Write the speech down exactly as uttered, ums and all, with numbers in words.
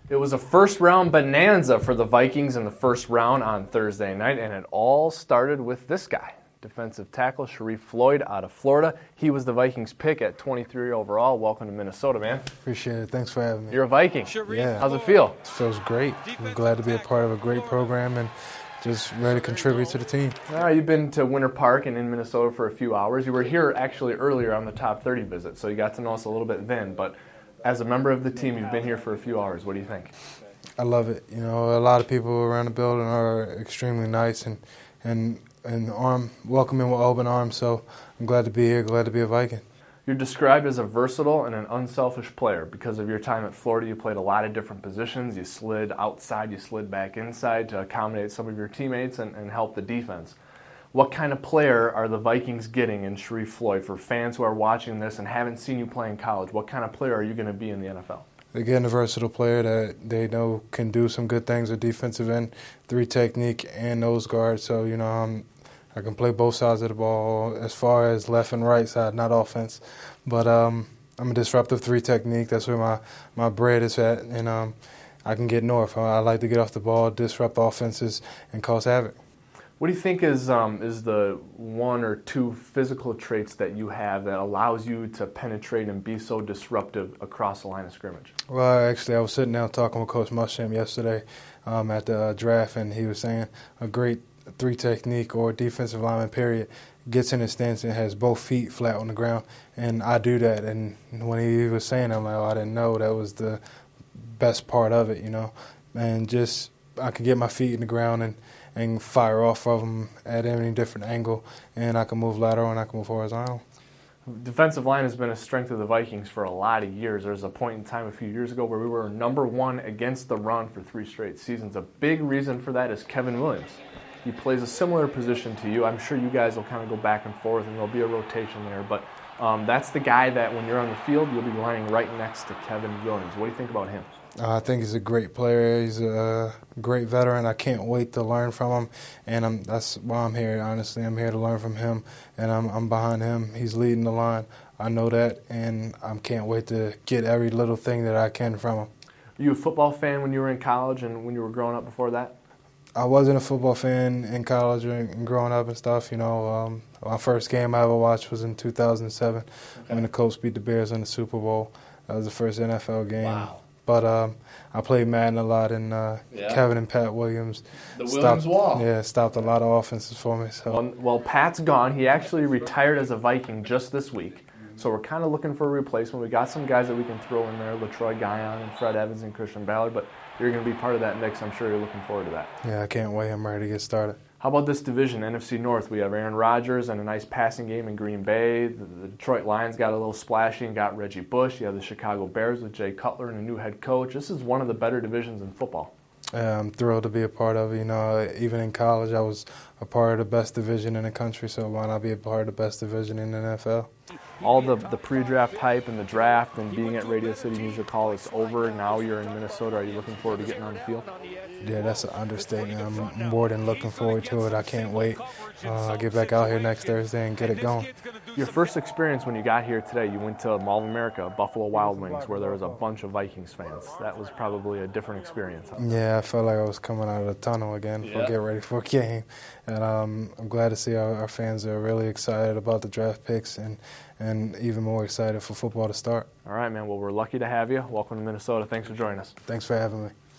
It was a first-round bonanza for the Vikings in the first round on Thursday night, and it all started with this guy, defensive tackle Sharrif Floyd out of Florida. He was the Vikings pick at twenty-three overall. Welcome to Minnesota, man. Appreciate it. Thanks for having me. You're a Viking. Yeah. How's it feel? It feels great. I'm glad to be a part of a great program and just ready to contribute to the team. All right, you've been to Winter Park and in Minnesota for a few hours. You were here actually earlier on the Top thirty visit, so you got to know us a little bit then. But as a member of the team, you've been here for a few hours. What do you think? I love it. You know, a lot of people around the building are extremely nice and and and arm welcoming with open arms. So I'm glad to be here. Glad to be a Viking. You're described as a versatile and an unselfish player. Because of your time at Florida, you played a lot of different positions. You slid outside, you slid back inside to accommodate some of your teammates and, and help the defense. What kind of player are the Vikings getting in Sharrif Floyd? For fans who are watching this and haven't seen you play in college, what kind of player are you going to be in the N F L? They're getting a versatile player that they know can do some good things at defensive end, three technique, and nose guard. So, you know, I'm, I can play both sides of the ball as far as left and right side, not offense. But um, I'm a disruptive three technique. That's where my, my bread is at. And um, I can get north. I, I like to get off the ball, disrupt offenses, and cause havoc. What do you think is um, is the one or two physical traits that you have that allows you to penetrate and be so disruptive across the line of scrimmage? Well, actually, I was sitting down talking with Coach Muschamp yesterday um, at the uh, draft, and he was saying a great three technique or defensive lineman, period, gets in his stance and has both feet flat on the ground, and I do that. And when he was saying that, I'm like, oh, I didn't know that was the best part of it, you know, and just I can get my feet in the ground and and fire off of them at any different angle, and I can move lateral and I can move horizontal. Defensive line has been a strength of the Vikings for a lot of years. There was a point in time a few years ago where we were number one against the run for three straight seasons. A big reason for that is Kevin Williams. He plays a similar position to you. I'm sure you guys will kind of go back and forth, and there'll be a rotation there, but um, that's the guy that when you're on the field, you'll be lining right next to Kevin Williams. What do you think about him? Uh, I think he's a great player. He's a great veteran. I can't wait to learn from him, and I'm, that's why I'm here. Honestly, I'm here to learn from him, and I'm, I'm behind him. He's leading the line. I know that, and I can't wait to get every little thing that I can from him. Were you a football fan when you were in college and when you were growing up before that? I wasn't a football fan in college and growing up and stuff. You know, um, my first game I ever watched was in two thousand seven okay. when the Colts beat the Bears in the Super Bowl. That was the first N F L game. Wow. But um, I played Madden a lot, and uh, yeah. Kevin and Pat Williams. The Williams stopped, Wall. Yeah, stopped a lot of offenses for me. So. Well, well, Pat's gone. He actually retired as a Viking just this week. So we're kind of looking for a replacement. We got some guys that we can throw in there, LaTroy Guion and Fred Evans and Christian Ballard, but you're going to be part of that mix. I'm sure you're looking forward to that. Yeah, I can't wait. I'm ready to get started. How about this division, N F C North? We have Aaron Rodgers and a nice passing game in Green Bay. The, the Detroit Lions got a little splashy and got Reggie Bush. You have the Chicago Bears with Jay Cutler and a new head coach. This is one of the better divisions in football. Yeah, I'm thrilled to be a part of it. You know, even in college, I was a part of the best division in the country, so why not be a part of the best division in the N F L? All the, the pre-draft hype and the draft and being at Radio City Music Hall is over. Now you're in Minnesota. Are you looking forward to getting on the field? Yeah, that's an understatement. I'm more than looking forward to it. I can't wait. Uh, I'll get back out here next Thursday and get it going. Your first experience when you got here today, you went to Mall of America, Buffalo Wild Wings, where there was a bunch of Vikings fans. That was probably a different experience. Huh? Yeah, I felt like I was coming out of the tunnel again yeah. for get ready for a game. And um, I'm glad to see our, our fans are really excited about the draft picks and, and even more excited for football to start. All right, man. Well, we're lucky to have you. Welcome to Minnesota. Thanks for joining us. Thanks for having me.